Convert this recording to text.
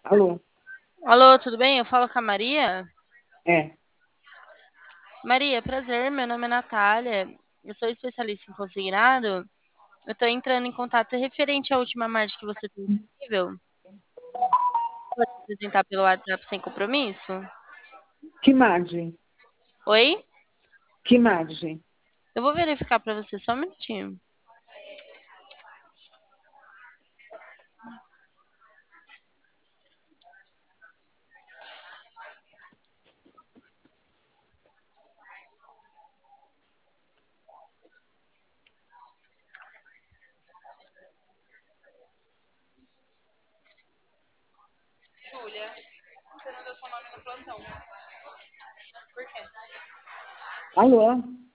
Alô? Alô, tudo bem? Eu falo com a Maria. É. Maria, prazer, meu nome é Natália. Eu sou especialista em consignado. Eu estou entrando em contato referente à última margem que você tem disponível. Pode apresentar pelo WhatsApp sem compromisso? Que margem? Oi? Que margem? Eu vou verificar para você só um minutinho. Júlia, você não deu seu nome no plantão. Por quê? Alô?